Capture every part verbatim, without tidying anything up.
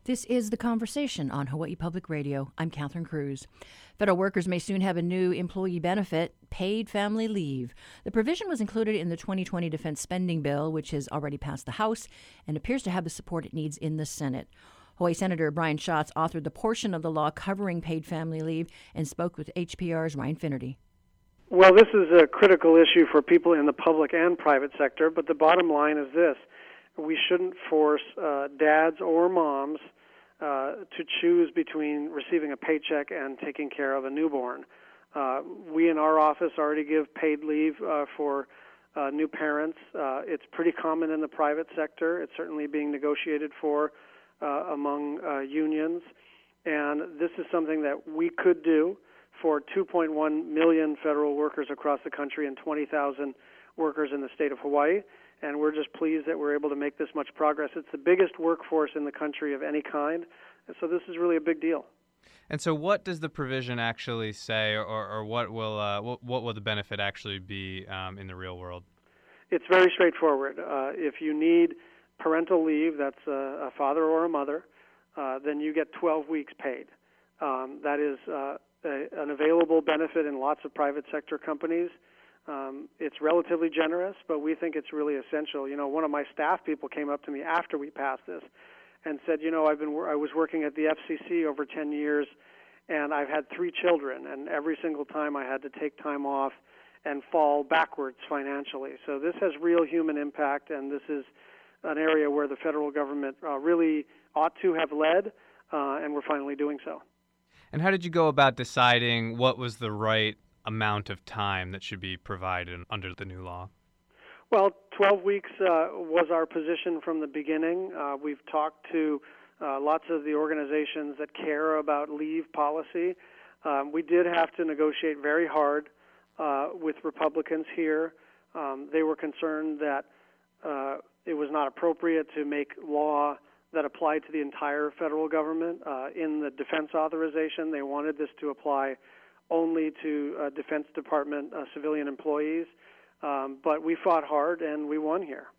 This is The Conversation on Hawaii Public Radio. I'm Catherine Cruz. Federal workers may soon have a new employee benefit, paid family leave. The provision was included in the twenty twenty defense spending bill, which has already passed the House and appears to have the support it needs in the Senate. Hawaii Senator Brian Schatz authored the portion of the law covering paid family leave and spoke with H P R's Ryan Finnerty. Well, this is a critical issue for people in the public and private sector, but the bottom line is this. We shouldn't force uh, dads or moms uh, to choose between receiving a paycheck and taking care of a newborn. Uh, we in our office already give paid leave uh, for uh, new parents. Uh, it's pretty common in the private sector. It's certainly being negotiated for uh, among uh, unions, and this is something that we could do for two point one million federal workers across the country and twenty thousand workers in the state of Hawaii. And we're just pleased that we're able to make this much progress. It's the biggest workforce in the country of any kind, and so this is really a big deal. And so what does the provision actually say, or, or what will uh, what, what will the benefit actually be um, in the real world? It's very straightforward. Uh, if you need parental leave, that's a, a father or a mother, uh, then you get twelve weeks paid. Um, that is uh, a, an available benefit in lots of private sector companies. Um, it's relatively generous, but we think it's really essential. You know, one of my staff people came up to me after we passed this and said, you know, I've been I was working at the F C C over ten years, and I've had three children, and every single time I had to take time off and fall backwards financially. So this has real human impact, and this is an area where the federal government uh, really ought to have led, uh, and we're finally doing so. And how did you go about deciding what was the right amount of time that should be provided under the new law? Well, twelve weeks uh, was our position from the beginning. Uh, we've talked to uh, lots of the organizations that care about leave policy. Um, we did have to negotiate very hard uh, with Republicans here. Um, they were concerned that uh, it was not appropriate to make law that applied to the entire federal government. Uh, in the defense authorization, they wanted this to apply only to uh, Defense Department uh, civilian employees, um, but we fought hard and we won here.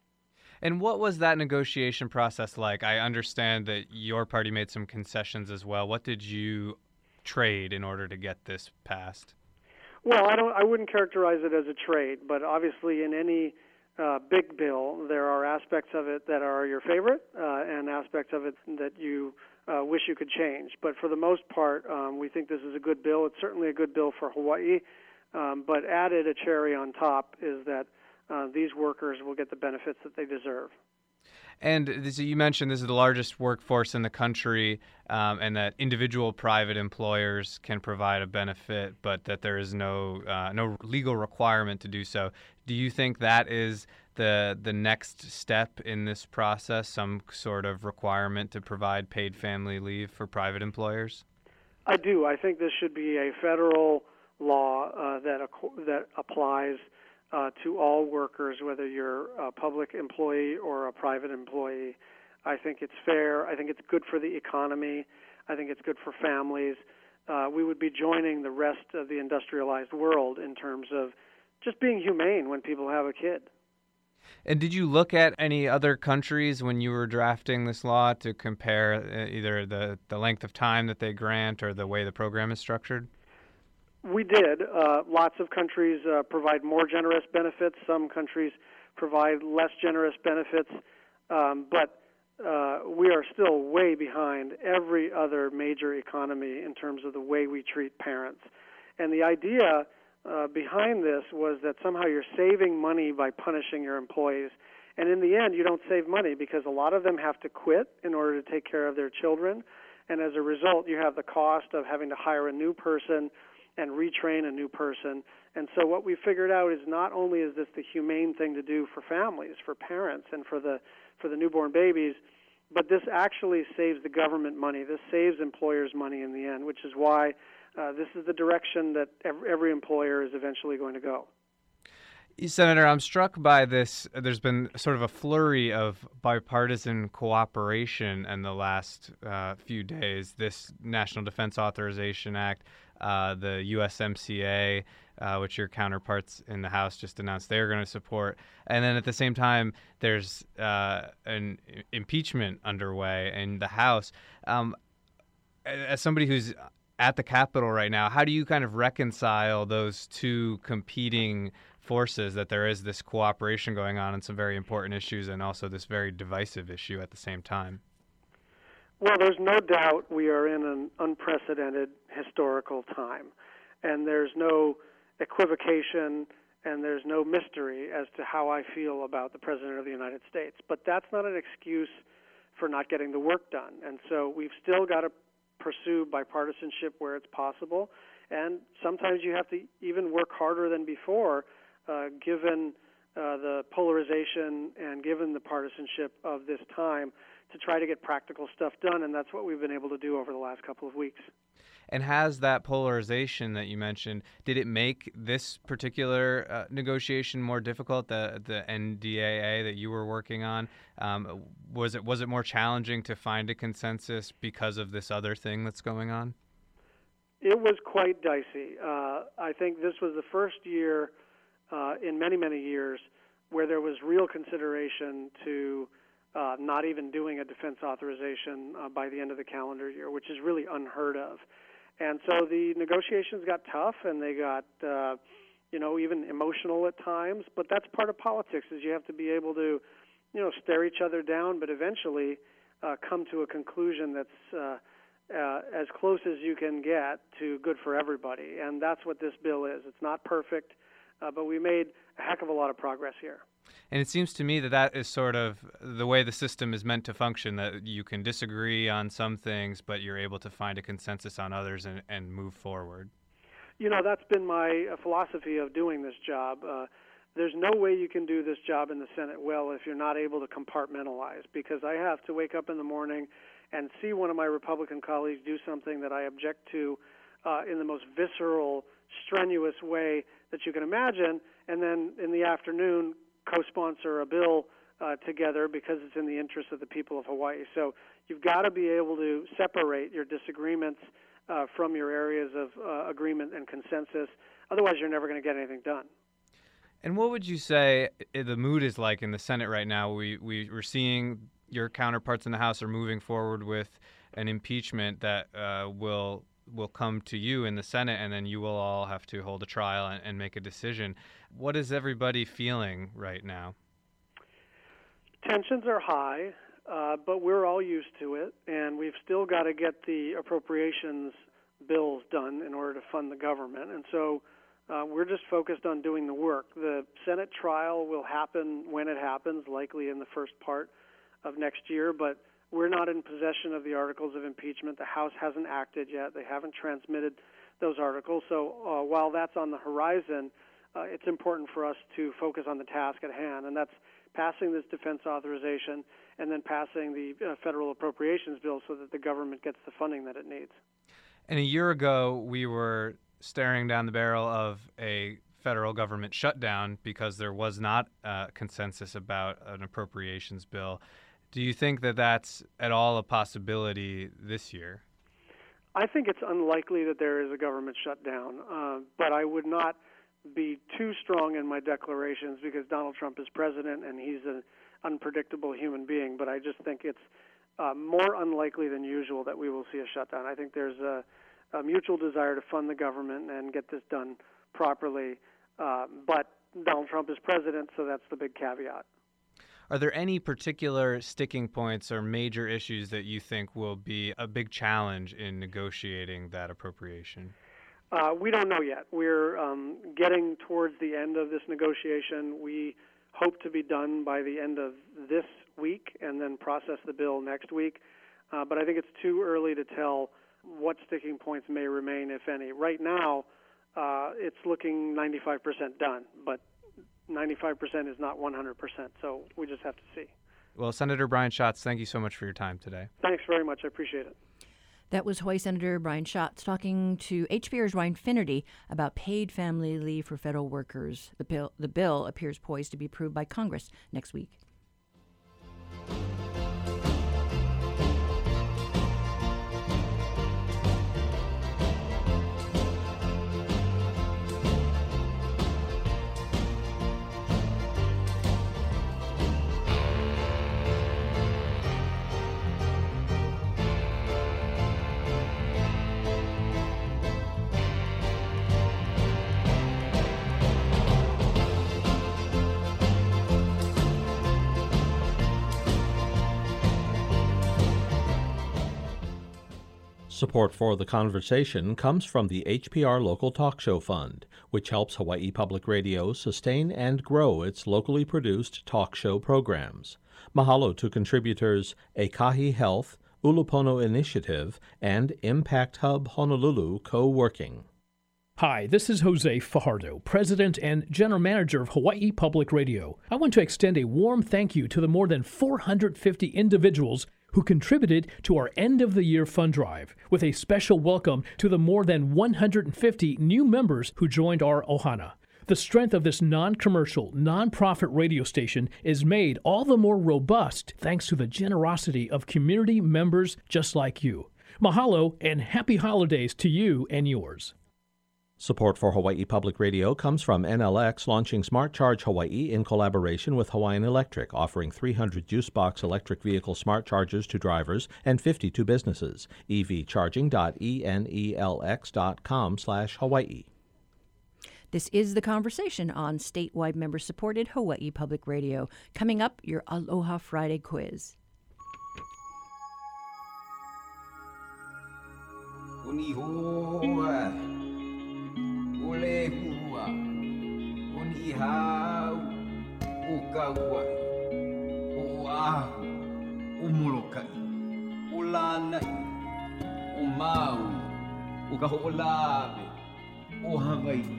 And what was that negotiation process like? I understand that your party made some concessions as well. What did you trade in order to get this passed? Well, I don't. I wouldn't characterize it as a trade, but obviously in any uh, big bill, there are aspects of it that are your favorite uh, and aspects of it that you Uh, wish you could change. But for the most part, um, we think this is a good bill. It's certainly a good bill for Hawaii, um, but added a cherry on top is that uh, these workers will get the benefits that they deserve. And this, you mentioned this is the largest workforce in the country, um, and that individual private employers can provide a benefit, but that there is no uh, no legal requirement to do so. Do you think that is the the next step in this process, some sort of requirement to provide paid family leave for private employers? I do. I think this should be a federal law uh, that that applies Uh, to all workers, whether you're a public employee or a private employee. I think it's fair. I think it's good for the economy. I think it's good for families. Uh, we would be joining the rest of the industrialized world in terms of just being humane when people have a kid. And did you look at any other countries when you were drafting this law to compare uh, either the, the length of time that they grant or the way the program is structured? We did. Uh, lots of countries uh, provide more generous benefits. Some countries provide less generous benefits. Um, but uh, we are still way behind every other major economy in terms of the way we treat parents. And the idea uh, behind this was that somehow you're saving money by punishing your employees. And in the end, you don't save money because a lot of them have to quit in order to take care of their children. And as a result, you have the cost of having to hire a new person and retrain a new person. And so what we figured out is not only is this the humane thing to do for families, for parents, and for the for the newborn babies, but this actually saves the government money. This saves employers money in the end, which is why uh, this is the direction that every, every employer is eventually going to go. Senator, I'm struck by this. There's been sort of a flurry of bipartisan cooperation in the last uh, few days. This National Defense Authorization Act, uh, the U S M C A, uh, which your counterparts in the House just announced they're going to support. And then at the same time, there's uh, an impeachment underway in the House. Um, as somebody who's at the Capitol right now, how do you kind of reconcile those two competing forces, that there is this cooperation going on on some very important issues and also this very divisive issue at the same time? Well, there's no doubt we are in an unprecedented historical time, and there's no equivocation and there's no mystery as to how I feel about the President of the United States. But that's not an excuse for not getting the work done. And so we've still got to pursue bipartisanship where it's possible, and sometimes you have to even work harder than before, uh, given uh, the polarization and given the partisanship of this time, to try to get practical stuff done, and that's what we've been able to do over the last couple of weeks. And has that polarization that you mentioned, did it make this particular uh, negotiation more difficult, the the N D A A that you were working on? Um, was it was it more challenging to find a consensus because of this other thing that's going on? It was quite dicey. Uh, I think this was the first year uh, in many, many years where there was real consideration to uh, not even doing a defense authorization uh, by the end of the calendar year, which is really unheard of. And so the negotiations got tough, and they got, uh, you know, even emotional at times. But that's part of politics, is you have to be able to, you know, stare each other down, but eventually uh, come to a conclusion that's uh, uh, as close as you can get to good for everybody. And that's what this bill is. It's not perfect, uh, but we made a heck of a lot of progress here. And it seems to me that that is sort of the way the system is meant to function, that you can disagree on some things, but you're able to find a consensus on others and, and move forward. You know, that's been my uh, philosophy of doing this job. Uh, there's no way you can do this job in the Senate well if you're not able to compartmentalize, because I have to wake up in the morning and see one of my Republican colleagues do something that I object to uh, in the most visceral, strenuous way that you can imagine, and then in the afternoon co-sponsor a bill uh, together because it's in the interest of the people of Hawaii. So you've got to be able to separate your disagreements uh, from your areas of uh, agreement and consensus. Otherwise, you're never going to get anything done. And what would you say the mood is like in the Senate right now? We, we, we're seeing your counterparts in the House are moving forward with an impeachment that uh, will will come to you in the Senate, and then you will all have to hold a trial and, and make a decision. What is everybody feeling right now? Tensions are high, uh, but we're all used to it, and we've still got to get the appropriations bills done in order to fund the government. And so uh, we're just focused on doing the work. The Senate trial will happen when it happens, likely in the first part of next year, but we're not in possession of the articles of impeachment. The House hasn't acted yet. They haven't transmitted those articles. So uh, while that's on the horizon, uh, it's important for us to focus on the task at hand, and that's passing this defense authorization and then passing the uh, federal appropriations bill so that the government gets the funding that it needs. And a year ago, we were staring down the barrel of a federal government shutdown because there was not a consensus about an appropriations bill. Do you think that that's at all a possibility this year? I think it's unlikely that there is a government shutdown, uh, but I would not be too strong in my declarations because Donald Trump is president and he's an unpredictable human being. But I just think it's uh, more unlikely than usual that we will see a shutdown. I think there's a, a mutual desire to fund the government and get this done properly. Uh, but Donald Trump is president, so that's the big caveat. Are there any particular sticking points or major issues that you think will be a big challenge in negotiating that appropriation? Uh, we don't know yet. We're um, getting towards the end of this negotiation. We hope to be done by the end of this week and then process the bill next week. Uh, but I think it's too early to tell what sticking points may remain, if any. Right now, uh, it's looking ninety-five percent done, but ninety-five percent is not one hundred percent, so we just have to see. Well, Senator Brian Schatz, thank you so much for your time today. Thanks very much. I appreciate it. That was Hawaii Senator Brian Schatz talking to H P R's Ryan Finnerty about paid family leave for federal workers. The bill, the bill appears poised to be approved by Congress next week. Support for the conversation comes from the H P R Local Talk Show Fund, which helps Hawaii Public Radio sustain and grow its locally produced talk show programs. Mahalo to contributors Ekahi Health, Ulupono Initiative, and Impact Hub Honolulu Co-working. Hi, this is Jose Fajardo, President and General Manager of Hawaii Public Radio. I want to extend a warm thank you to the more than four hundred fifty individuals who contributed to our end-of-the-year fund drive, with a special welcome to the more than one hundred fifty new members who joined our ohana. The strength of this non-commercial, non-profit radio station is made all the more robust thanks to the generosity of community members just like you. Mahalo and happy holidays to you and yours. Support for Hawaii Public Radio comes from N L X launching Smart Charge Hawaii in collaboration with Hawaiian Electric, offering three hundred juicebox electric vehicle smart chargers to drivers and fifty to businesses. e v charging dot e n e l x dot com slash Hawaii. This is The Conversation on statewide member-supported Hawaii Public Radio. Coming up, your Aloha Friday quiz. Ole hua, uni hau, ukaua, oahu, umolokai, ulanai, umau, ukaho'olawe, o Hawaii.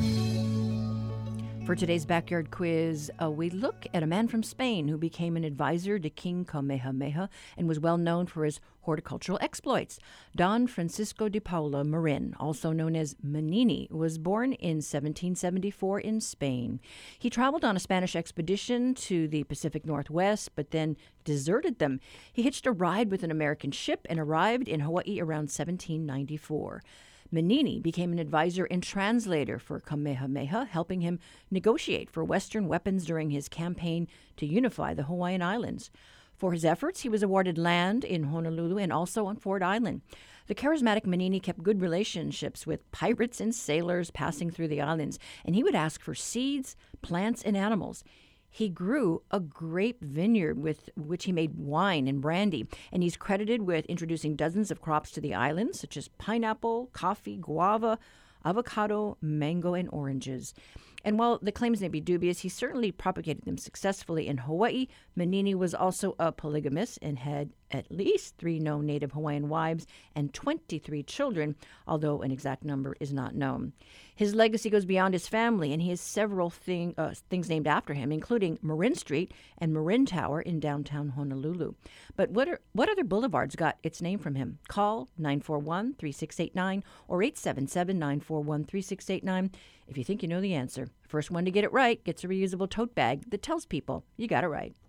For today's backyard quiz, uh, we look at a man from Spain who became an advisor to King Kamehameha and was well known for his horticultural exploits. Don Francisco de Paula Marin, also known as Manini, was born in seventeen seventy-four in Spain. He traveled on a Spanish expedition to the Pacific Northwest, but then deserted them. He hitched a ride with an American ship and arrived in Hawaii around seventeen ninety-four. Manini became an advisor and translator for Kamehameha, helping him negotiate for Western weapons during his campaign to unify the Hawaiian Islands. For his efforts, he was awarded land in Honolulu and also on Ford Island. The charismatic Manini kept good relationships with pirates and sailors passing through the islands, and he would ask for seeds, plants, and animals. He grew a grape vineyard with which he made wine and brandy, and he's credited with introducing dozens of crops to the islands, such as pineapple, coffee, guava, avocado, mango, and oranges. And while the claims may be dubious, he certainly propagated them successfully in Hawaii. Manini was also a polygamist and had at least three known native Hawaiian wives and twenty-three children, although an exact number is not known. His legacy goes beyond his family, and he has several thing, uh, things named after him, including Marin Street and Marin Tower in downtown Honolulu. But what are, what other boulevards got its name from him? Call nine four one, three six eight nine or eight seven seven, nine four one, three six eight nine if you think you know the answer. First one to get it right gets a reusable tote bag that tells people you got it right.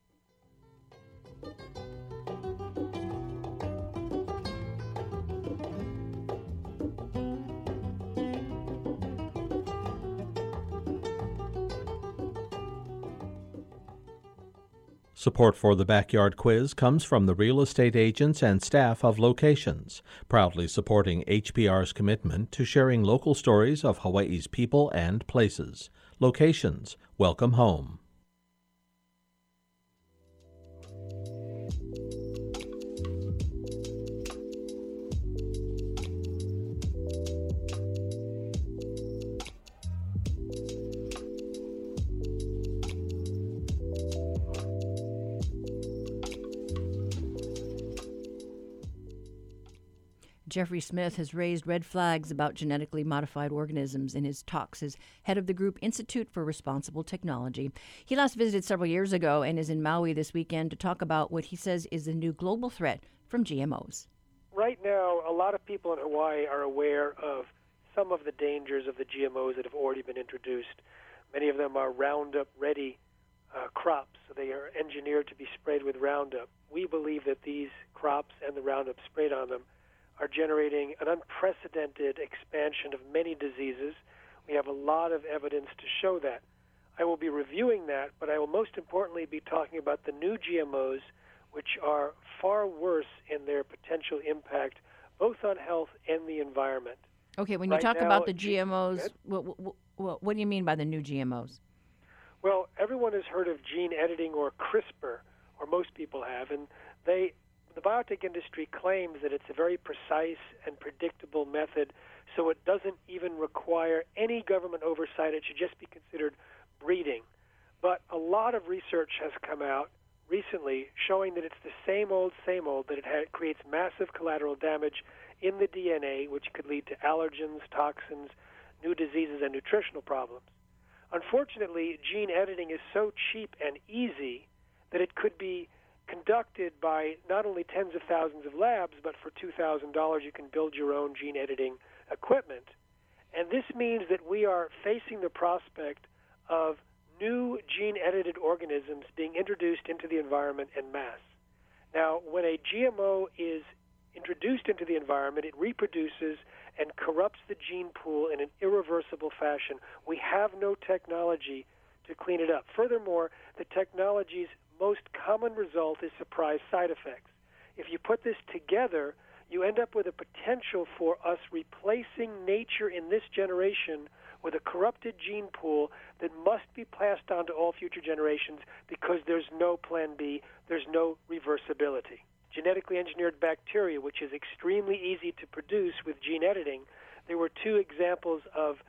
Support for the Backyard Quiz comes from the real estate agents and staff of Locations, proudly supporting H P R's commitment to sharing local stories of Hawaii's people and places. Locations, welcome home. Jeffrey Smith has raised red flags about genetically modified organisms in his talks as head of the group Institute for Responsible Technology. He last visited several years ago and is in Maui this weekend to talk about what he says is the new global threat from G M Os. right now, a lot of people in Hawaii are aware of some of the dangers of the G M Os that have already been introduced. Many of them are Roundup-ready uh, crops, so they are engineered to be sprayed with Roundup. We believe that these crops and the Roundup sprayed on them are generating an unprecedented expansion of many diseases. We have a lot of evidence to show that. I will be reviewing that, but I will most importantly be talking about the new G M Os, which are far worse in their potential impact, both on health and the environment. Okay, when you right talk now, about the G M Os, what, what, what, what do you mean by the new G M Os? Well, everyone has heard of gene editing or CRISPR, or most people have, and they, the biotech industry claims that it's a very precise and predictable method, so it doesn't even require any government oversight. It should just be considered breeding. But a lot of research has come out recently showing that it's the same old, same old, that it ha- creates massive collateral damage in the D N A, which could lead to allergens, toxins, new diseases, and nutritional problems. Unfortunately, gene editing is so cheap and easy that it could be conducted by not only tens of thousands of labs, but for two thousand dollars you can build your own gene editing equipment. And this means that we are facing the prospect of new gene-edited organisms being introduced into the environment en masse. Now, when a G M O is introduced into the environment, it reproduces and corrupts the gene pool in an irreversible fashion. We have no technology to clean it up. Furthermore, the technology's most common result is surprise side effects. If you put this together, you end up with a potential for us replacing nature in this generation with a corrupted gene pool that must be passed on to all future generations because there's no plan B, there's no reversibility. Genetically engineered bacteria, which is extremely easy to produce with gene editing, there were two examples of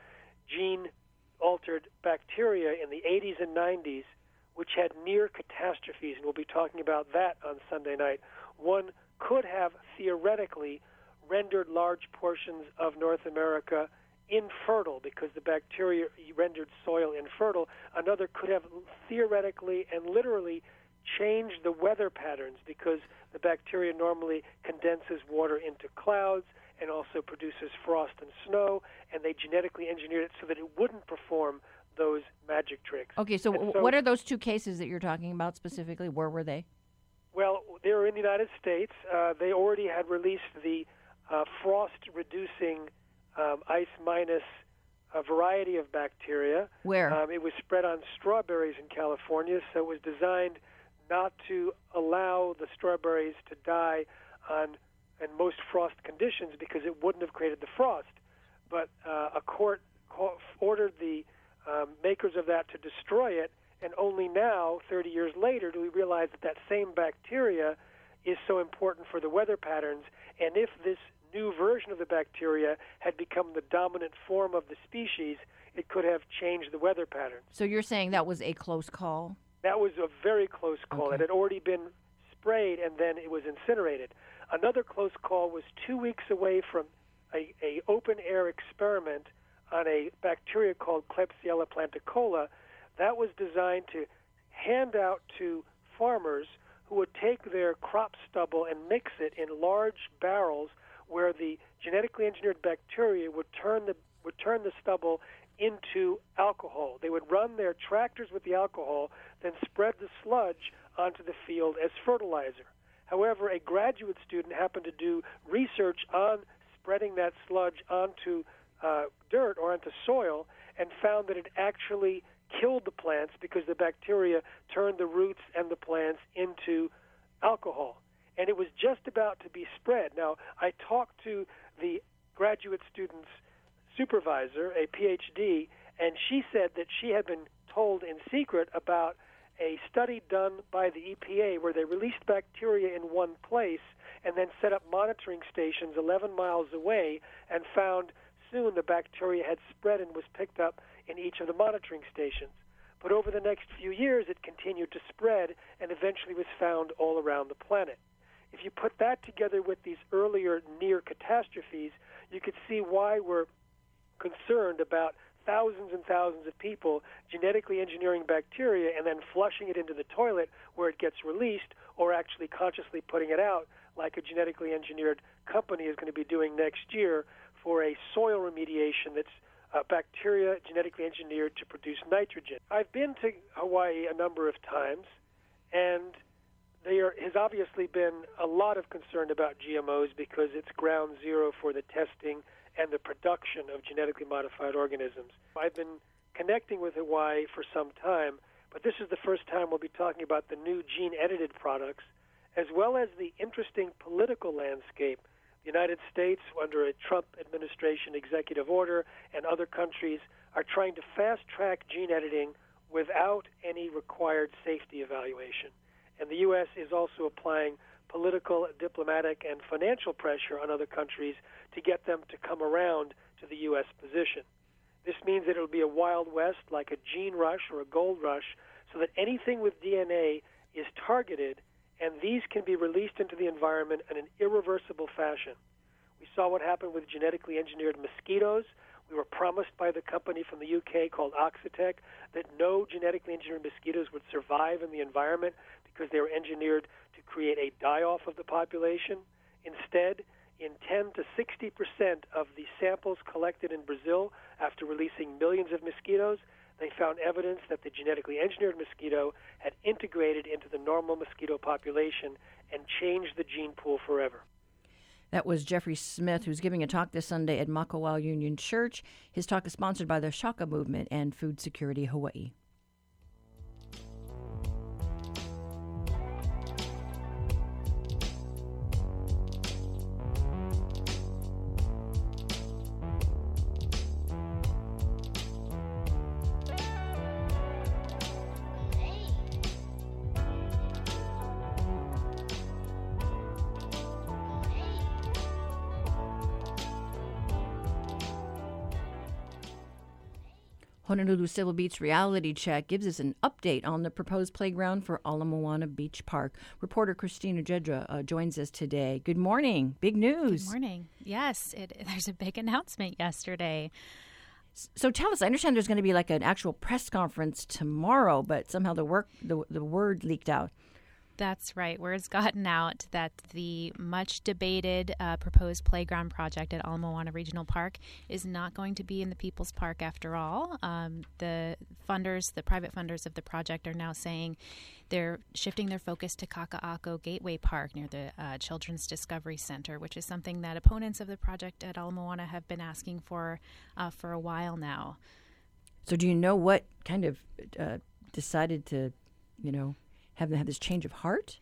gene-altered bacteria in the eighties and nineties which had near catastrophes, and we'll be talking about that on Sunday night. One could have theoretically rendered large portions of North America infertile because the bacteria rendered soil infertile. Another could have theoretically and literally changed the weather patterns because the bacteria normally condenses water into clouds and also produces frost and snow, and they genetically engineered it so that it wouldn't perform those magic tricks. Okay, so, so what are those two cases that you're talking about specifically? Where were they? Well, they were in the United States. Uh, they already had released the uh, frost-reducing um, ice minus a variety of bacteria. Where? Um, it was spread on strawberries in California, so it was designed not to allow the strawberries to die on in most frost conditions because it wouldn't have created the frost. But uh, a court co- ordered the um, makers of that to destroy it, and only now, thirty years later, do we realize that that same bacteria is so important for the weather patterns. And if this new version of the bacteria had become the dominant form of the species, it could have changed the weather patterns. So you're saying that was a close call? That was a very close call. Okay. It had already been sprayed, and then it was incinerated. Another close call was two weeks away from a, a open-air experiment on a bacteria called Klebsiella planticola. That was designed to hand out to farmers who would take their crop stubble and mix it in large barrels where the genetically engineered bacteria would turn the would turn the stubble into alcohol. They would run their tractors with the alcohol, then spread the sludge onto the field as fertilizer. However, a graduate student happened to do research on spreading that sludge onto uh, dirt or onto soil and found that it actually killed the plants because the bacteria turned the roots and the plants into alcohol. And it was just about to be spread. Now, I talked to the graduate student's supervisor, a P H D, and she said that she had been told in secret about a study done by the E P A where they released bacteria in one place and then set up monitoring stations eleven miles away and found soon the bacteria had spread and was picked up in each of the monitoring stations. But over the next few years, it continued to spread and eventually was found all around the planet. If you put that together with these earlier near catastrophes, you could see why we're concerned about thousands and thousands of people genetically engineering bacteria and then flushing it into the toilet where it gets released, or actually consciously putting it out like a genetically engineered company is going to be doing next year for a soil remediation that's uh, bacteria genetically engineered to produce nitrogen. I've been to Hawaii a number of times, and there has obviously been a lot of concern about G M Os because it's ground zero for the testing and the production of genetically modified organisms. I've been connecting with Hawaii for some time, but this is the first time we'll be talking about the new gene-edited products, as well as the interesting political landscape. The United States, under a Trump administration executive order, and other countries are trying to fast-track gene editing without any required safety evaluation. And the U S is also applying political, diplomatic, and financial pressure on other countries to get them to come around to the U S position. This means that it will be a wild west, like a gene rush or a gold rush, so that anything with D N A is targeted, and these can be released into the environment in an irreversible fashion. We saw what happened with genetically engineered mosquitoes. We were promised by the company from the U K called Oxitec that no genetically engineered mosquitoes would survive in the environment because they were engineered to create a die-off of the population. Instead, in ten to sixty percent of the samples collected in Brazil after releasing millions of mosquitoes, they found evidence that the genetically engineered mosquito had integrated into the normal mosquito population and changed the gene pool forever. That was Jeffrey Smith, who's giving a talk this Sunday at Makawao Union Church. His talk is sponsored by the Shaka Movement and Food Security Hawaii. Honolulu Civil Beat's Reality Check gives us an update on the proposed playground for Ala Moana Beach Park. Reporter Christina Jedra uh, joins us today. Good morning. Big news. Good morning. Yes, it, there's a big announcement yesterday. So tell us, I understand there's going to be like an actual press conference tomorrow, but somehow the work the, the word leaked out. That's right. Word's gotten out that the much debated uh, proposed playground project at Ala Moana Regional Park is not going to be in the People's Park after all. Um, the funders, the private funders of the project, are now saying they're shifting their focus to Kaka'ako Gateway Park near the uh, Children's Discovery Center, which is something that opponents of the project at Ala Moana have been asking for uh, for a while now. So do you know what kind of uh, decided to, you know, have them have this change of heart?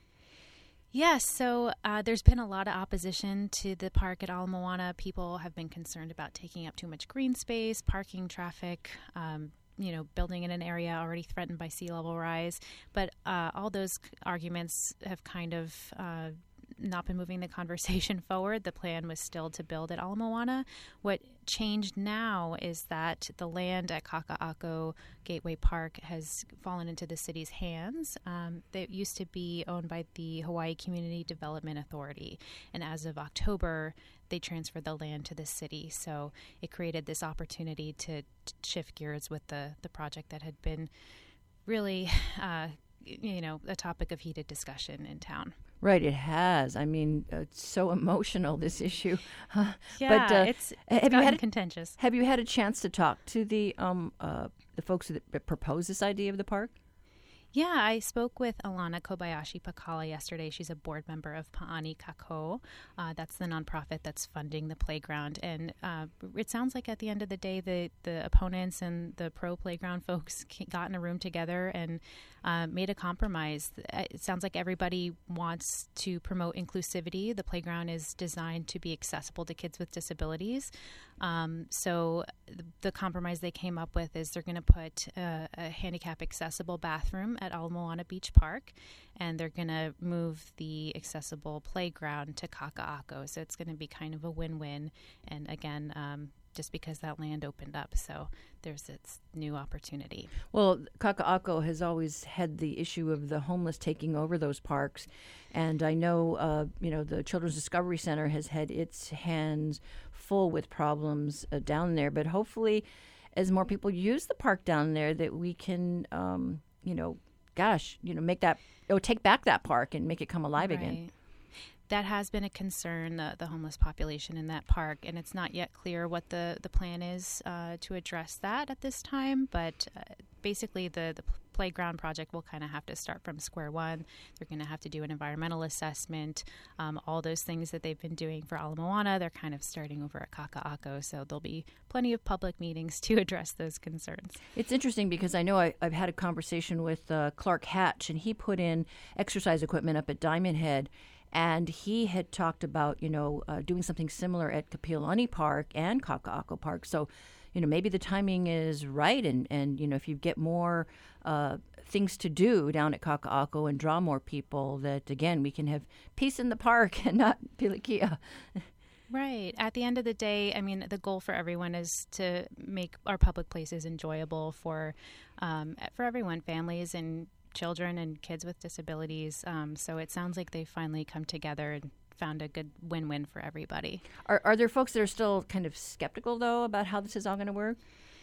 Yes, so uh, there's been a lot of opposition to the park at Ala Moana. People have been concerned about taking up too much green space, parking traffic, um, you know, building in an area already threatened by sea level rise. But uh, all those arguments have kind of uh, not been moving the conversation forward. The plan was still to build at Ala Moana. What changed now is that the land at Kaka'ako Gateway Park has fallen into the city's hands. Um, it used to be owned by the Hawaii Community Development Authority, and as of October, they transferred the land to the city. So it created this opportunity to, to shift gears with the, the project that had been really, uh, you know, a topic of heated discussion in town. Right, it has. I mean, uh, it's so emotional, this issue. Uh, yeah, but, uh, it's, it's have gotten you had, contentious. Have you had a chance to talk to the um uh, the folks that proposed this idea of the park? Yeah, I spoke with Alana Kobayashi Pakala yesterday. She's a board member of Pa'ani Kako. Uh, that's the nonprofit that's funding the playground. And uh, it sounds like at the end of the day, the, the opponents and the pro-playground folks got in a room together and uh, made a compromise. It sounds like everybody wants to promote inclusivity. The playground is designed to be accessible to kids with disabilities. Um, so the, the compromise they came up with is they're going to put uh, a handicap-accessible bathroom at Ala Moana Beach Park, and they're going to move the accessible playground to Kaka'ako. So it's going to be kind of a win-win. And again, um, just because that land opened up, so there's this new opportunity. Well, Kaka'ako has always had the issue of the homeless taking over those parks, and I know, uh, you know, the Children's Discovery Center has had its hands full with problems uh, down there. But hopefully, as more people use the park down there, that we can, um, you know, gosh, you know, make that, oh, take back that park and make it come alive Right. again. that has been a concern, the, the homeless population in that park, and it's not yet clear what the, the plan is uh, to address that at this time, but uh, basically the, the playground project will kind of have to start from square one. They're going to have to do an environmental assessment, um, all those things that they've been doing for Ala Moana, they're kind of starting over at Kaka'ako, so there'll be plenty of public meetings to address those concerns. It's interesting because I know I, I've had a conversation with uh, Clark Hatch, and he put in exercise equipment up at Diamond Head, and he had talked about, you know, uh, doing something similar at Kapiolani Park and Kaka'ako Park. So, you know, maybe the timing is right, and, and you know, if you get more uh, things to do down at Kaka'ako and draw more people, that, again, we can have peace in the park and not Pilikia. Right. At the end of the day, I mean, the goal for everyone is to make our public places enjoyable for um, for everyone, families and children and kids with disabilities. Um, so it sounds like they've finally come together and found a good win-win for everybody. Are, are there folks that are still kind of skeptical, though, about how this is all going to work?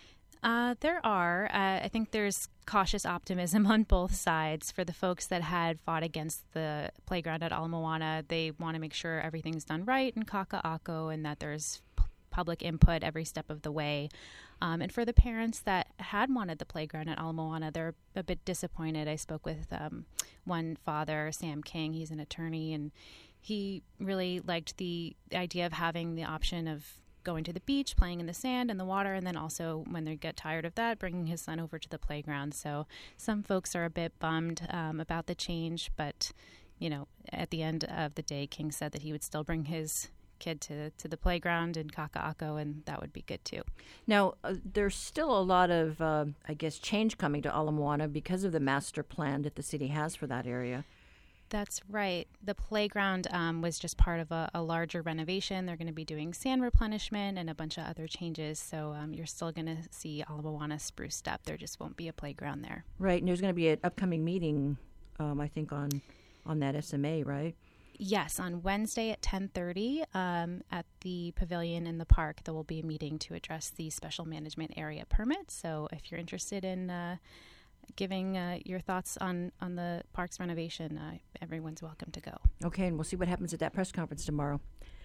Uh, there are. Uh, I think there's cautious optimism on both sides. For the folks that had fought against the playground at Ala Moana, they want to make sure everything's done right in Kaka'ako and that there's p- public input every step of the way. Um, and for the parents that had wanted the playground at Ala Moana, they're a bit disappointed. I spoke with um, one father, Sam King. He's an attorney, and he really liked the idea of having the option of going to the beach, playing in the sand and the water, and then also, when they get tired of that, bringing his son over to the playground. So some folks are a bit bummed um, about the change, but, you know, at the end of the day, King said that he would still bring his kid to, to the playground in Kaka'ako, and that would be good too. Now, uh, there's still a lot of, uh, I guess, change coming to Ala Moana because of the master plan that the city has for that area. That's right. The playground um, was just part of a, a larger renovation. They're going to be doing sand replenishment and a bunch of other changes. So um, you're still going to see Ala Moana spruced up. There just won't be a playground there. Right. And there's going to be an upcoming meeting, um, I think, on on that S M A, right? Yes. On Wednesday at ten thirty um, at the pavilion in the park, there will be a meeting to address the special management area permit. So if you're interested in uh, giving uh, your thoughts on, on the park's renovation, uh, everyone's welcome to go. Okay, and we'll see what happens at that press conference tomorrow.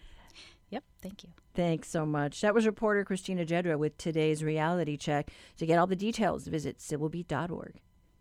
Yep, thank you. Thanks so much. That was reporter Christina Jedra with today's Reality Check. To get all the details, visit civil beat dot org.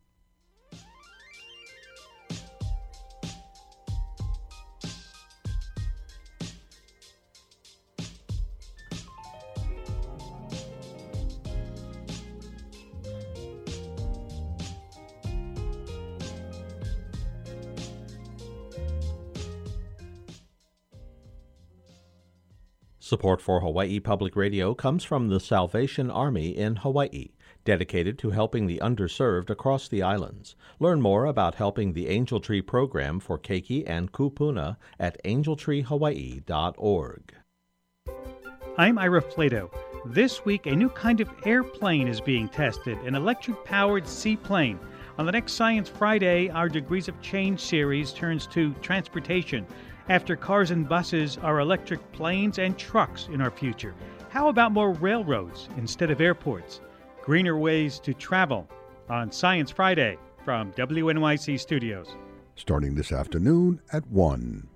Support for Hawaii Public Radio comes from the Salvation Army in Hawaii, dedicated to helping the underserved across the islands. Learn more about helping the Angel Tree program for Keiki and Kupuna at angel tree hawaii dot org. I'm Ira Flato. This week, a new kind of airplane is being tested, an electric-powered seaplane. On the next Science Friday, our Degrees of Change series turns to transportation. After cars and buses are electric planes and trucks in our future. How about more railroads instead of airports? Greener ways to travel on Science Friday from W N Y C Studios. Starting this afternoon at one.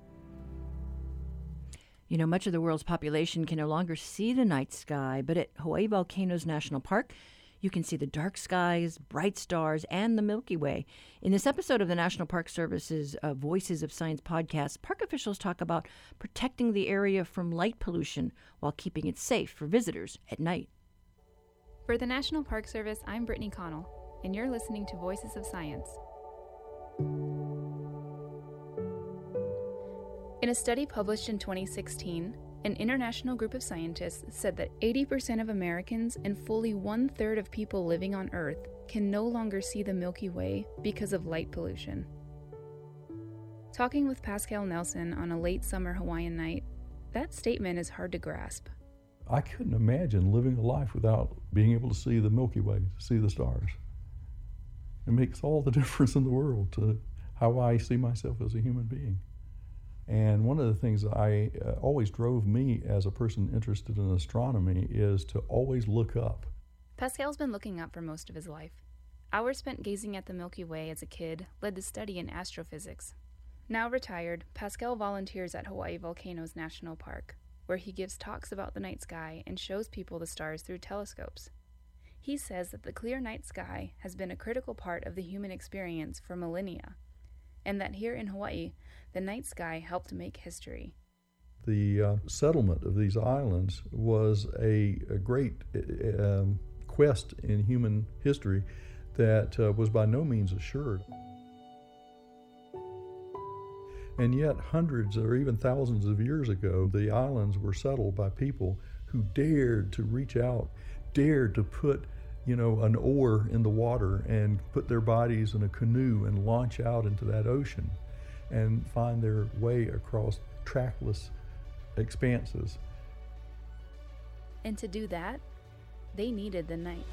You know, much of the world's population can no longer see the night sky, but at Hawaii Volcanoes National Park, you can see the dark skies, bright stars, and the Milky Way. In this episode of the National Park Service's uh, Voices of Science podcast, park officials talk about protecting the area from light pollution while keeping it safe for visitors at night. For the National Park Service, I'm Brittany Connell, and you're listening to Voices of Science. In a study published in twenty sixteen, an international group of scientists said that eighty percent of Americans and fully one-third of people living on Earth can no longer see the Milky Way because of light pollution. Talking with Pascal Nelson on a late summer Hawaiian night, that statement is hard to grasp. I couldn't imagine living a life without being able to see the Milky Way, to see the stars. It makes all the difference in the world to how I see myself as a human being. And one of the things that I uh, always drove me as a person interested in astronomy is to always look up. Pascal's been looking up for most of his life. Hours spent gazing at the Milky Way as a kid led to study in astrophysics. Now retired, Pascal volunteers at Hawaii Volcanoes National Park, where he gives talks about the night sky and shows people the stars through telescopes. He says that the clear night sky has been a critical part of the human experience for millennia, and that here in Hawaii, the night sky helped make history. The uh, settlement of these islands was a, a great uh, um, quest in human history that uh, was by no means assured. And yet, hundreds or even thousands of years ago, the islands were settled by people who dared to reach out, dared to put, you know, an oar in the water and put their bodies in a canoe and launch out into that ocean and find their way across trackless expanses. And to do that, they needed the night.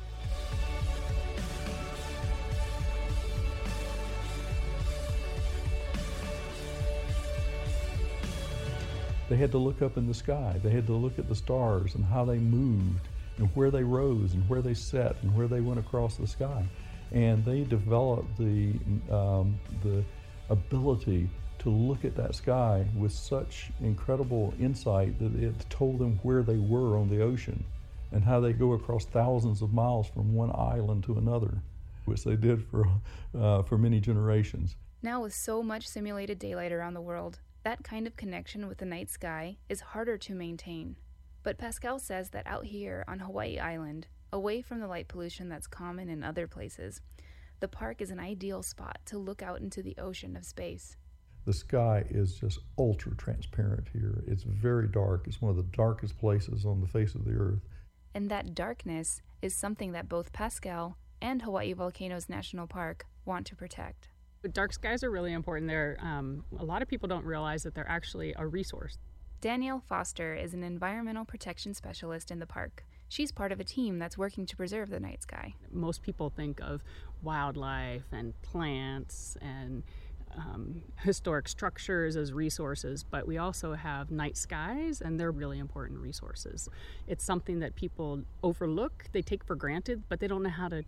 They had to look up in the sky. They had to look at the stars and how they moved and where they rose and where they set and where they went across the sky. And they developed the, um, the ability to look at that sky with such incredible insight that it told them where they were on the ocean and how they go across thousands of miles from one island to another, which they did for, uh, for many generations. Now with so much simulated daylight around the world, that kind of connection with the night sky is harder to maintain. But Pascal says that out here on Hawaii Island, away from the light pollution that's common in other places, the park is an ideal spot to look out into the ocean of space. The sky is just ultra transparent here. It's very dark. It's one of the darkest places on the face of the earth. And that darkness is something that both Pascal and Hawaii Volcanoes National Park want to protect. Dark skies are really important. They're, um, a lot of people don't realize that they're actually a resource. Danielle Foster is an environmental protection specialist in the park. She's part of a team that's working to preserve the night sky. Most people think of wildlife and plants and um, historic structures as resources, but we also have night skies, and they're really important resources. It's something that people overlook, they take for granted, but they don't know how to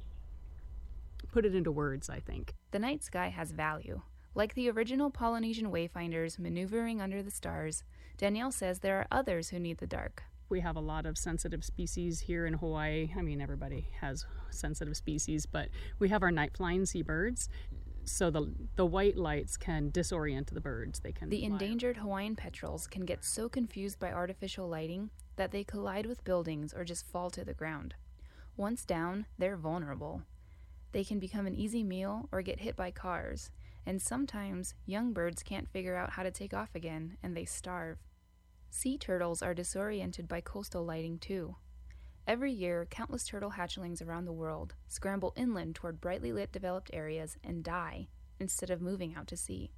put it into words, I think. The night sky has value. Like the original Polynesian wayfinders maneuvering under the stars, Danielle says there are others who need the dark. We have a lot of sensitive species here in Hawaii. I mean, everybody has sensitive species, but we have our night-flying seabirds. So the the white lights can disorient the birds. They can. The endangered Hawaiian petrels can get so confused by artificial lighting that they collide with buildings or just fall to the ground. Once down, they're vulnerable. They can become an easy meal or get hit by cars, and sometimes young birds can't figure out how to take off again and they starve. Sea turtles are disoriented by coastal lighting too. Every year, countless turtle hatchlings around the world scramble inland toward brightly lit developed areas and die instead of moving out to sea.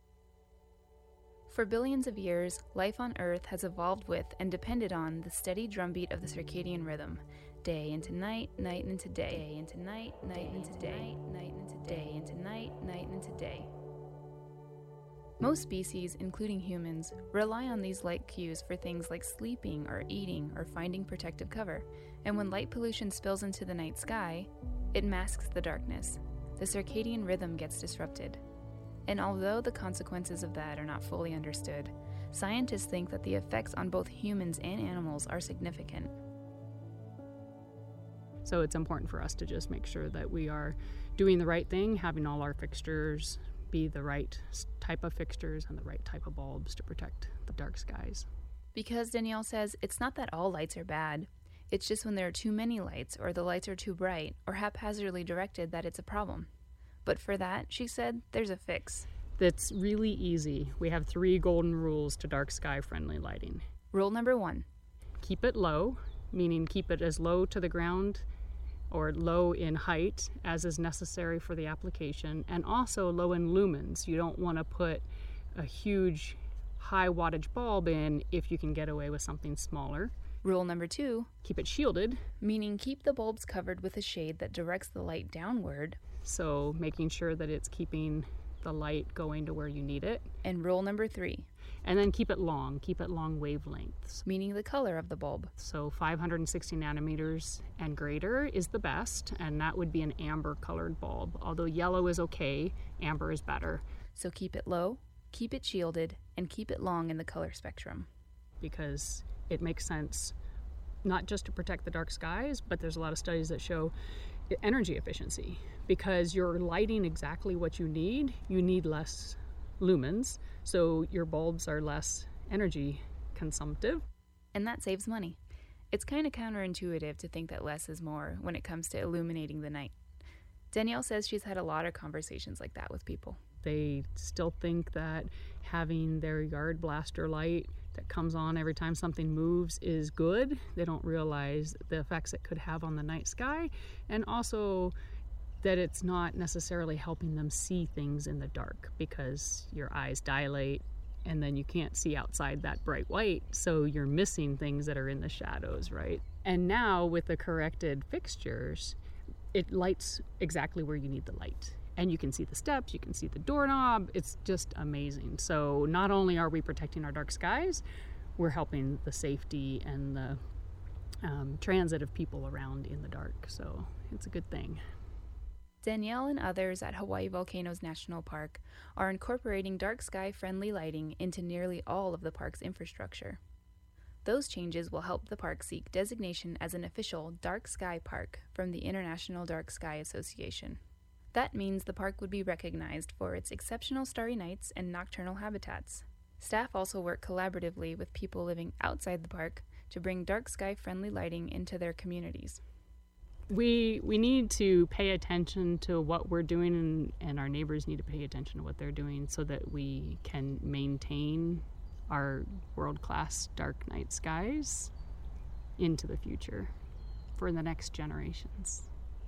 For billions of years, life on Earth has evolved with and depended on the steady drumbeat of the circadian rhythm. Day into night, night into day, day into night, night into day, night into day, into night, night into day. Most species, including humans, rely on these light cues for things like sleeping or eating or finding protective cover. And when light pollution spills into the night sky, it masks the darkness. The circadian rhythm gets disrupted. And although the consequences of that are not fully understood, scientists think that the effects on both humans and animals are significant. So it's important for us to just make sure that we are doing the right thing, having all our fixtures be the right type of fixtures and the right type of bulbs to protect the dark skies. Because Danielle says it's not that all lights are bad. It's just when there are too many lights or the lights are too bright or haphazardly directed that it's a problem. But for that, she said, there's a fix. That's really easy. We have three golden rules to dark sky friendly lighting. Rule number one. Keep it low, meaning keep it as low to the ground or low in height as is necessary for the application, and also low in lumens. You don't want to put a huge high wattage bulb in if you can get away with something smaller. Rule number two. Keep it shielded. Meaning keep the bulbs covered with a shade that directs the light downward. So making sure that it's keeping the light going to where you need it. And rule number three. And then keep it long, keep it long wavelengths. Meaning the color of the bulb. So five hundred sixty nanometers and greater is the best, and that would be an amber colored bulb. Although yellow is okay, amber is better. So keep it low, keep it shielded, and keep it long in the color spectrum. Because it makes sense not just to protect the dark skies, but there's a lot of studies that show energy efficiency. Because you're lighting exactly what you need, you need less lumens, so your bulbs are less energy consumptive. And that saves money. It's kind of counterintuitive to think that less is more when it comes to illuminating the night. Danielle says she's had a lot of conversations like that with people. They still think that having their yard blaster light that comes on every time something moves is good. They don't realize the effects it could have on the night sky, and also that it's not necessarily helping them see things in the dark, because your eyes dilate and then you can't see outside that bright white, so you're missing things that are in the shadows, right? And now with the corrected fixtures, it lights exactly where you need the light. And you can see the steps, you can see the doorknob. It's just amazing. So not only are we protecting our dark skies, we're helping the safety and the um, transit of people around in the dark. So it's a good thing. Danielle and others at Hawaii Volcanoes National Park are incorporating dark sky-friendly lighting into nearly all of the park's infrastructure. Those changes will help the park seek designation as an official dark sky park from the International Dark Sky Association. That means the park would be recognized for its exceptional starry nights and nocturnal habitats. Staff also work collaboratively with people living outside the park to bring dark sky-friendly lighting into their communities. We we need to pay attention to what we're doing, and, and our neighbors need to pay attention to what they're doing so that we can maintain our world-class dark night skies into the future for the next generations.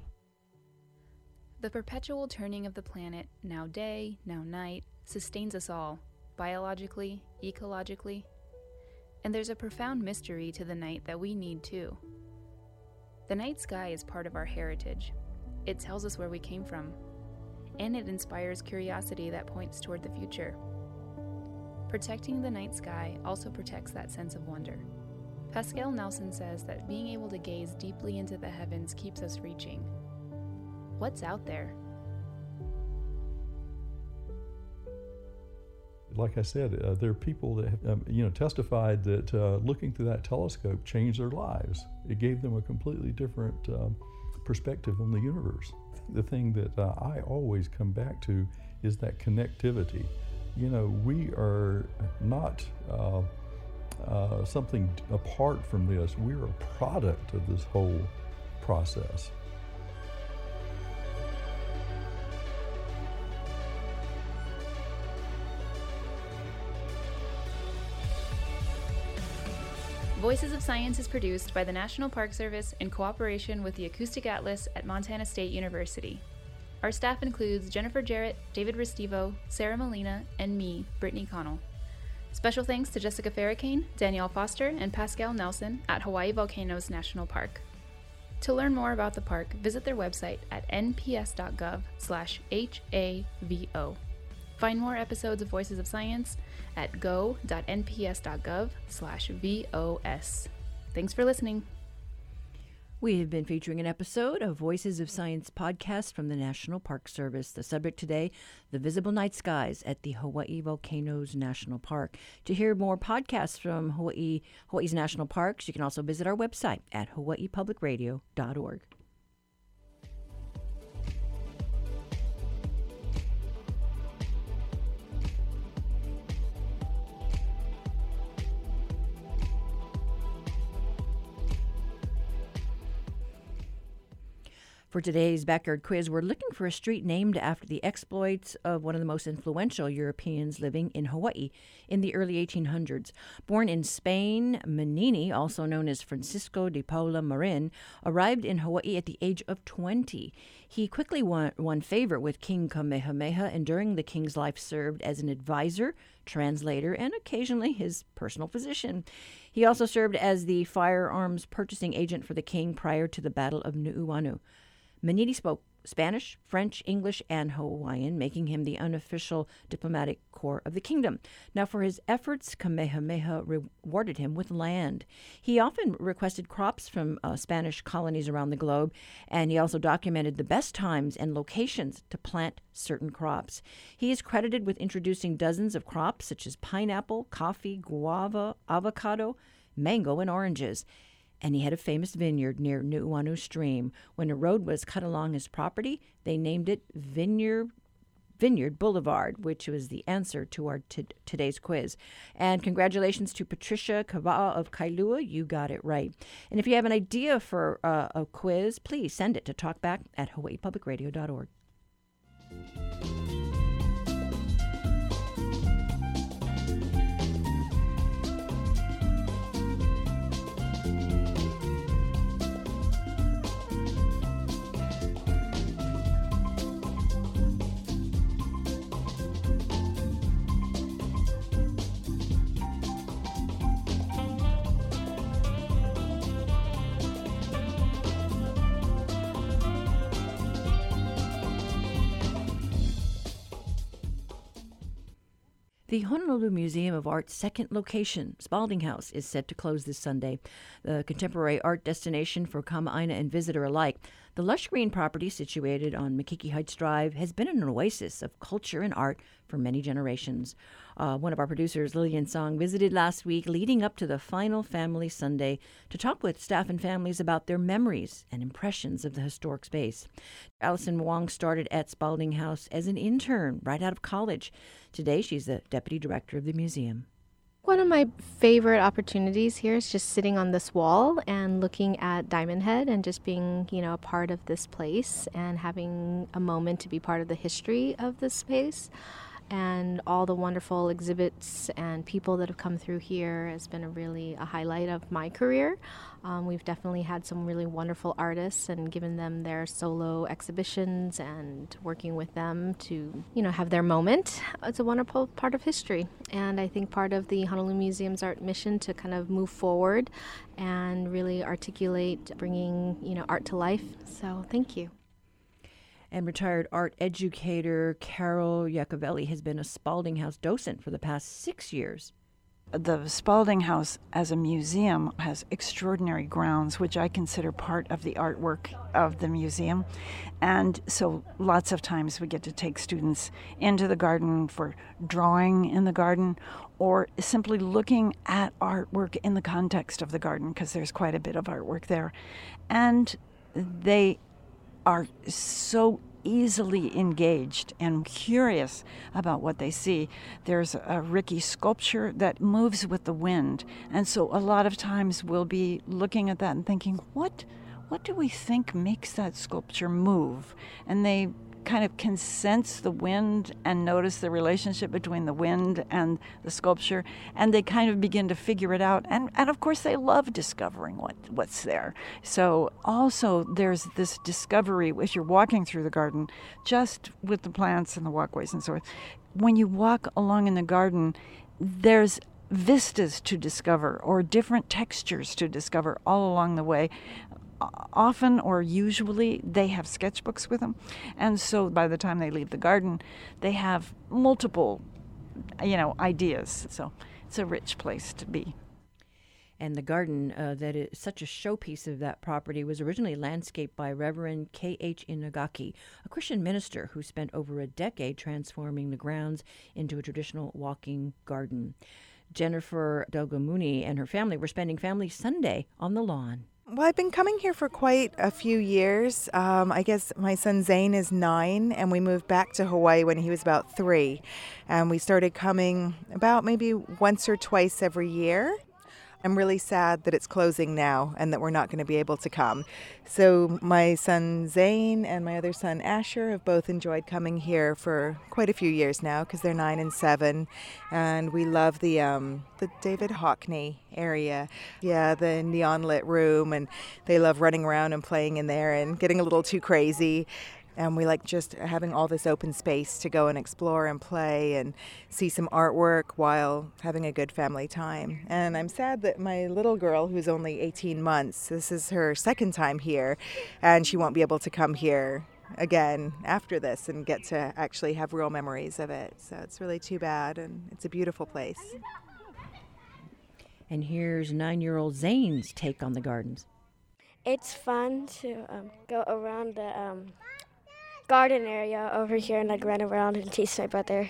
The perpetual turning of the planet, now day, now night, sustains us all, biologically, ecologically. And there's a profound mystery to the night that we need too. The night sky is part of our heritage. It tells us where we came from, and it inspires curiosity that points toward the future. Protecting the night sky also protects that sense of wonder. Pascal Nelson says that being able to gaze deeply into the heavens keeps us reaching. What's out there? Like I said, uh, there are people that have, um, you know, testified that uh, looking through that telescope changed their lives. It gave them a completely different um, perspective on the universe. The thing that uh, I always come back to is that connectivity. You know, we are not uh, uh, something apart from this. We're a product of this whole process. Voices of Science is produced by the National Park Service in cooperation with the Acoustic Atlas at Montana State University. Our staff includes Jennifer Jarrett, David Restivo, Sarah Molina, and me, Brittany Connell. Special thanks to Jessica Farrakane, Danielle Foster, and Pascal Nelson at Hawaii Volcanoes National Park. To learn more about the park, visit their website at n p s dot gov slash H A V O. Find more episodes of Voices of Science at go dot n p s dot gov slash V O S. Thanks for listening. We have been featuring an episode of Voices of Science podcast from the National Park Service. The subject today, the visible night skies at the Hawaii Volcanoes National Park. To hear more podcasts from Hawaii, Hawaii's national parks, you can also visit our website at hawaii public radio dot org. For today's Backyard Quiz, we're looking for a street named after the exploits of one of the most influential Europeans living in Hawaii in the early eighteen hundreds. Born in Spain, Manini, also known as Francisco de Paula Marin, arrived in Hawaii at the age of twenty. He quickly won, won favor with King Kamehameha, and during the king's life served as an advisor, translator, and occasionally his personal physician. He also served as the firearms purchasing agent for the king prior to the Battle of Nu'uanu. Manini spoke Spanish, French, English, and Hawaiian, making him the unofficial diplomatic corps of the kingdom. Now, for his efforts, Kamehameha rewarded him with land. He often requested crops from uh, Spanish colonies around the globe, and he also documented the best times and locations to plant certain crops. He is credited with introducing dozens of crops such as pineapple, coffee, guava, avocado, mango, and oranges. And he had a famous vineyard near Nu'uanu Stream. When a road was cut along his property, they named it Vineyard Vineyard Boulevard, which was the answer to our t- today's quiz. And congratulations to Patricia Kawa'a of Kailua. You got it right. And if you have an idea for uh, a quiz, please send it to talkback at hawaii public radio dot org. The Honolulu Museum of Art's second location, Spalding House, is set to close this Sunday. The contemporary art destination for Kama'aina and visitor alike, the lush green property situated on Makiki Heights Drive has been an oasis of culture and art for many generations. Uh, one of our producers, Lillian Song, visited last week leading up to the final Family Sunday to talk with staff and families about their memories and impressions of the historic space. Allison Wong started at Spalding House as an intern right out of college. Today, she's the deputy director of the museum. One of my favorite opportunities here is just sitting on this wall and looking at Diamond Head and just being, you know, a part of this place and having a moment to be part of the history of this space. And all the wonderful exhibits and people that have come through here has been a really a highlight of my career. Um, we've definitely had some really wonderful artists and given them their solo exhibitions and working with them to, you know, have their moment. It's a wonderful part of history. And I think part of the Honolulu Museum's art mission to kind of move forward and really articulate bringing, you know, art to life. So thank you. And retired art educator Carol Iacovelli has been a Spalding House docent for the past six years. The Spalding House as a museum has extraordinary grounds, which I consider part of the artwork of the museum. And so lots of times we get to take students into the garden for drawing in the garden or simply looking at artwork in the context of the garden, because there's quite a bit of artwork there. And they are so easily engaged and curious about what they see. There's a Ricky sculpture that moves with the wind, and so a lot of times we'll be looking at that and thinking, what what do we think makes that sculpture move? And they kind of can sense the wind and notice the relationship between the wind and the sculpture, and they kind of begin to figure it out. And, and of course, they love discovering what, what's there. So also there's this discovery as you're walking through the garden, just with the plants and the walkways and so forth. When you walk along in the garden, there's vistas to discover or different textures to discover all along the way. Often or usually they have sketchbooks with them, and so by the time they leave the garden they have multiple you know ideas. So it's a rich place to be. And the garden uh, that is such a showpiece of that property was originally landscaped by Reverend K H Inagaki, a Christian minister who spent over a decade transforming the grounds into a traditional walking garden. Jennifer Delgamuni and her family were spending Family Sunday on the lawn. Well, I've been coming here for quite a few years. Um, I guess my son Zane is nine, and we moved back to Hawaii when he was about three. And we started coming about maybe once or twice every year. I'm really sad that it's closing now and that we're not going to be able to come. So my son Zane and my other son Asher have both enjoyed coming here for quite a few years now because they're nine and seven, and we love the um, the David Hockney area. Yeah, the neon lit room, and they love running around and playing in there and getting a little too crazy. And we like just having all this open space to go and explore and play and see some artwork while having a good family time. And I'm sad that my little girl, who's only eighteen months, this is her second time here, and she won't be able to come here again after this and get to actually have real memories of it. So it's really too bad, and it's a beautiful place. And here's nine-year-old Zane's take on the gardens. It's fun to um, go around the um, garden area over here and like run around and tease my brother.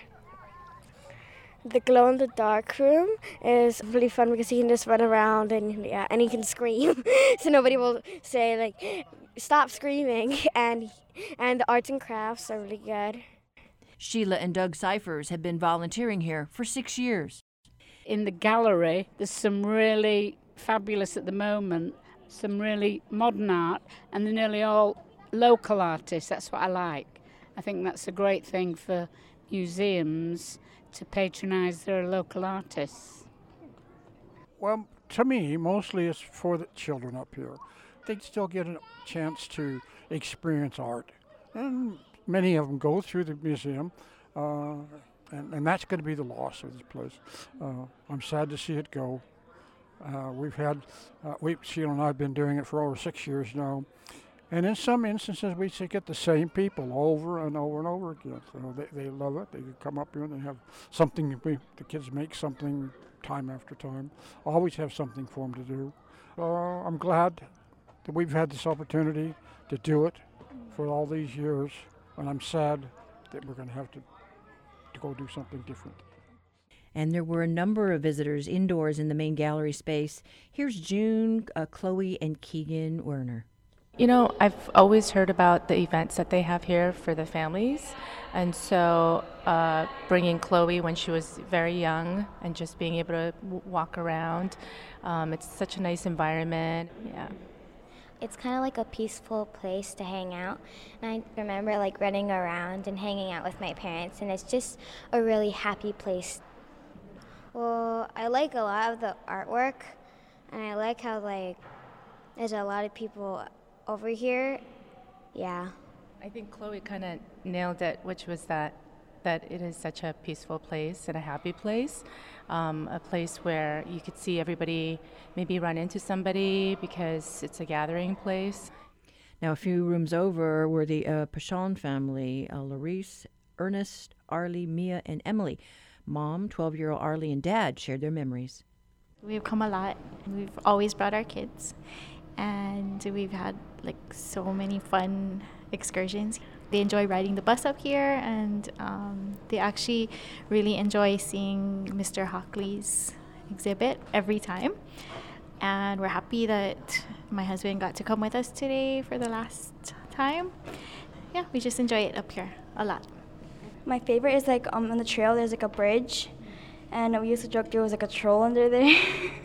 The glow-in-the-dark room is really fun because you can just run around and yeah, and you can scream, so nobody will say like, "Stop screaming." And and the arts and crafts are really good. Sheila and Doug Cyphers have been volunteering here for six years. In the gallery, there's some really fabulous at the moment, some really modern art, and they're nearly all local artists. That's what I like. I think that's a great thing for museums to patronize their local artists. Well, to me, mostly it's for the children up here. They still get a chance to experience art. And many of them go through the museum, uh, and, and that's going to be the loss of this place. Uh, I'm sad to see it go. Uh, we've had, uh, we, Sheila and I have been doing it for over six years now. And in some instances, we see get the same people over and over and over again. So they, they love it. They come up here and they have something. We, the kids make something time after time. Always have something for them to do. Uh, I'm glad that we've had this opportunity to do it for all these years. And I'm sad that we're going to have to, to go do something different. And there were a number of visitors indoors in the main gallery space. Here's June, uh, Chloe, and Keegan Werner. You know, I've always heard about the events that they have here for the families. And so uh, bringing Chloe when she was very young and just being able to w- walk around, um, it's such a nice environment. Yeah. It's kind of like a peaceful place to hang out. And I remember like running around and hanging out with my parents, and it's just a really happy place. Well, I like a lot of the artwork, and I like how like there's a lot of people over here. Yeah. I think Chloe kind of nailed it, which was that that it is such a peaceful place and a happy place, um, a place where you could see everybody maybe run into somebody because it's a gathering place. Now, a few rooms over were the uh, Pachon family, uh, Larice, Ernest, Arlie, Mia, and Emily. Mom, twelve-year-old Arlie, and Dad shared their memories. We've come a lot, and we've always brought our kids. And we've had like so many fun excursions. They enjoy riding the bus up here, and um, they actually really enjoy seeing Mister Hockley's exhibit every time. And we're happy that my husband got to come with us today for the last time. Yeah, we just enjoy it up here a lot. My favorite is like um, on the trail there's like a bridge, and we used to joke there was like a troll under there.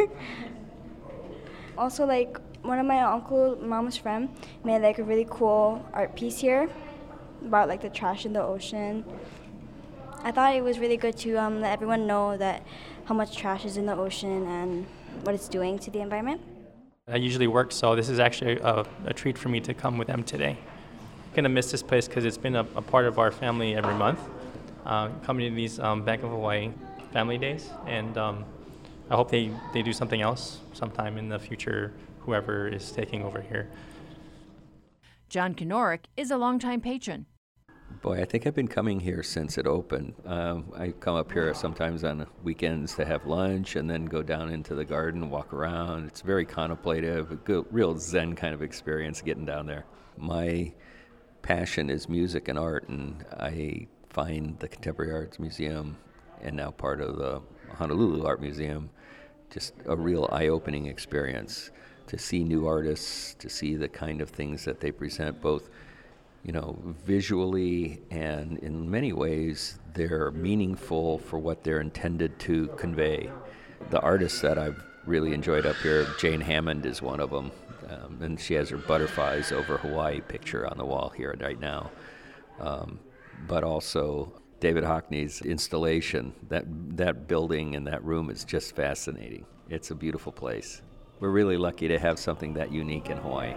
Also, like one of my uncle, mom's friend, made like a really cool art piece here about like the trash in the ocean. I thought it was really good to um, let everyone know that how much trash is in the ocean and what it's doing to the environment. I usually work, so this is actually a, a treat for me to come with them today. I'm gonna miss this place because it's been a, a part of our family every month, uh, coming to these um, Bank of Hawaii family days, and um, I hope they, they do something else sometime in the future, whoever is taking over here. John Kenorick is a longtime patron. Boy, I think I've been coming here since it opened. Um, I come up here sometimes on weekends to have lunch and then go down into the garden, walk around. It's very contemplative, a good, real Zen kind of experience getting down there. My passion is music and art, and I find the Contemporary Arts Museum, and now part of the Honolulu Art Museum, just a real eye-opening experience to see new artists, to see the kind of things that they present, both, you know, visually, and in many ways they're meaningful for what they're intended to convey. The artists that I've really enjoyed up here, Jane Hammond is one of them, um, and she has her Butterflies Over Hawaii picture on the wall here right now. Um, but also David Hockney's installation, that that building and that room is just fascinating. It's a beautiful place. We're really lucky to have something that unique in Hawaii.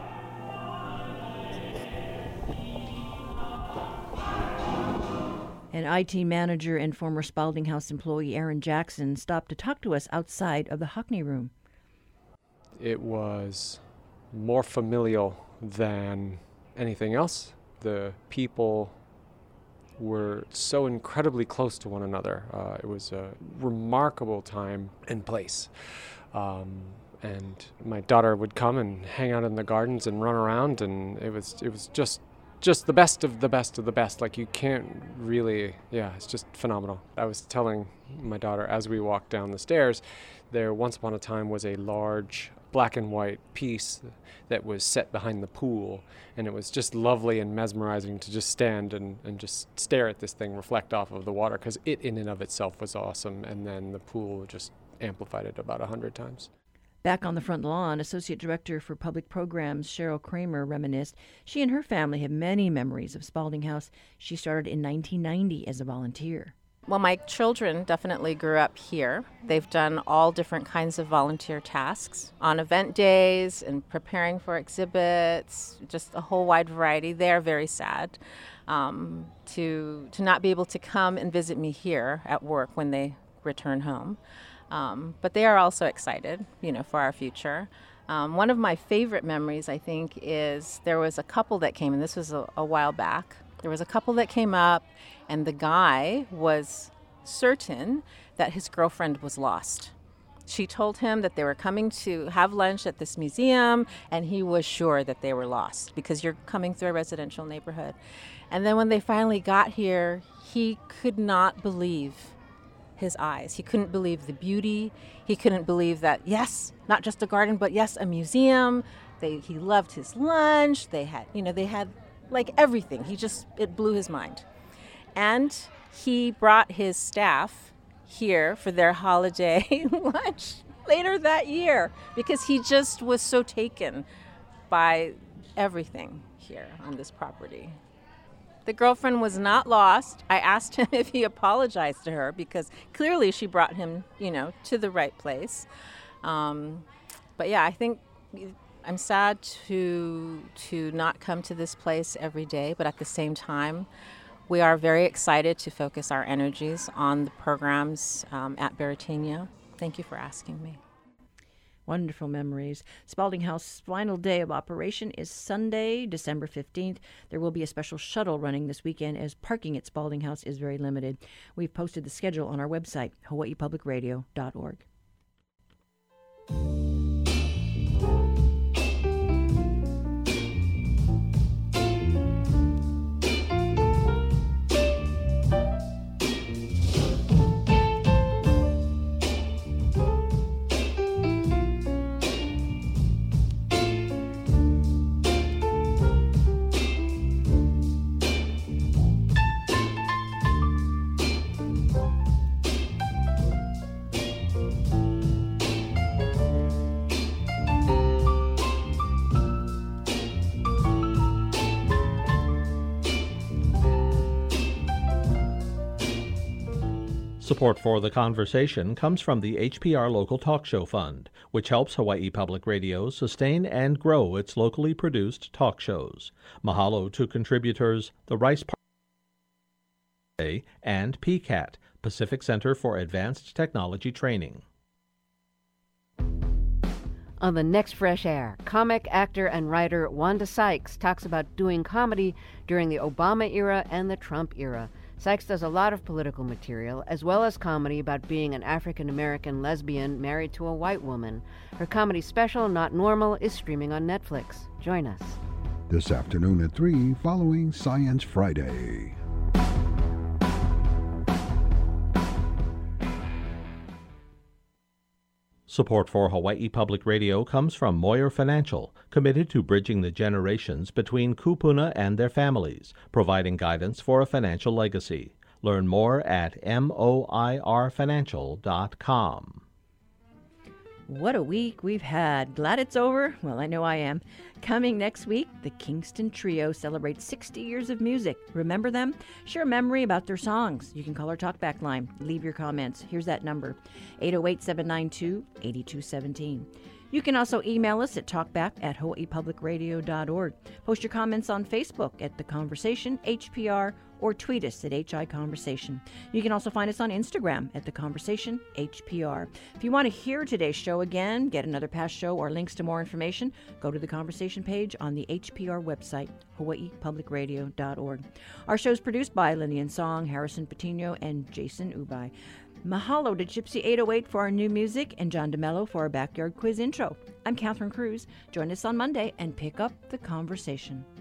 An I T manager and former Spalding House employee Aaron Jackson stopped to talk to us outside of the Hockney room. It was more familial than anything else. The people were so incredibly close to one another. Uh, it was a remarkable time and place. Um, and my daughter would come and hang out in the gardens and run around, and it was it was just just the best of the best of the best. Like, you can't really, yeah, it's just phenomenal. I was telling my daughter as we walked down the stairs, there once upon a time was a large black and white piece that was set behind the pool, and it was just lovely and mesmerizing to just stand and, and just stare at this thing reflect off of the water, because it in and of itself was awesome, and then the pool just amplified it about a hundred times. Back on the front lawn, Associate Director for Public Programs Cheryl Kramer reminisced. She and her family have many memories of Spalding House. She started in nineteen ninety as a volunteer. Well, my children definitely grew up here. They've done all different kinds of volunteer tasks on event days and preparing for exhibits, just a whole wide variety. They're very sad um, to to not be able to come and visit me here at work when they return home. Um, but they are also excited, you know, for our future. Um, one of my favorite memories, I think, is there was a couple that came, and this was a, a while back. There was a couple that came up, and the guy was certain that his girlfriend was lost. She told him that they were coming to have lunch at this museum, and he was sure that they were lost because you're coming through a residential neighborhood. And then when they finally got here, he could not believe his eyes. He couldn't believe the beauty. He couldn't believe that, yes, not just a garden, but yes, a museum. They, he loved his lunch. They had, you know, they had like everything. He just, it blew his mind. And he brought his staff here for their holiday lunch later that year because he just was so taken by everything here on this property. The girlfriend was not lost. I asked him if he apologized to her because clearly she brought him, you know, to the right place. Um, but yeah, I think I'm sad to to not come to this place every day, but at the same time, we are very excited to focus our energies on the programs um, at Baratino. Thank you for asking me. Wonderful memories. Spalding House's final day of operation is Sunday, December fifteenth. There will be a special shuttle running this weekend as parking at Spalding House is very limited. We've posted the schedule on our website, hawaii public radio dot org. Support for the conversation comes from the H P R Local Talk Show Fund, which helps Hawaii Public Radio sustain and grow its locally produced talk shows. Mahalo to contributors the Rice Park and P C A T, Pacific Center for Advanced Technology Training. On the next Fresh Air, comic, actor, and writer Wanda Sykes talks about doing comedy during the Obama era and the Trump era. Sykes does a lot of political material, as well as comedy about being an African-American lesbian married to a white woman. Her comedy special, Not Normal, is streaming on Netflix. Join us. This afternoon at three, following Science Friday. Support for Hawaii Public Radio comes from Moyer Financial, committed to bridging the generations between kupuna and their families, providing guidance for a financial legacy. Learn more at moir financial dot com. What a week we've had. Glad it's over? Well, I know I am. Coming next week, the Kingston Trio celebrates sixty years of music. Remember them? Share a memory about their songs. You can call our talkback line. Leave your comments. Here's that number, eight oh eight, seven nine two, eight two one seven. You can also email us at talkback at hawaii public radio dot org. Post your comments on Facebook at The Conversation H P R or tweet us at H I Conversation. You can also find us on Instagram at The Conversation H P R. If you want to hear today's show again, get another past show, or links to more information, go to the Conversation page on the H P R website, hawaii public radio dot org. Our show is produced by Lillian Song, Harrison Patino, and Jason Ubai. Mahalo to Gypsy eight oh eight for our new music and John DeMello for our backyard quiz intro. I'm Catherine Cruz. Join us on Monday and pick up the conversation.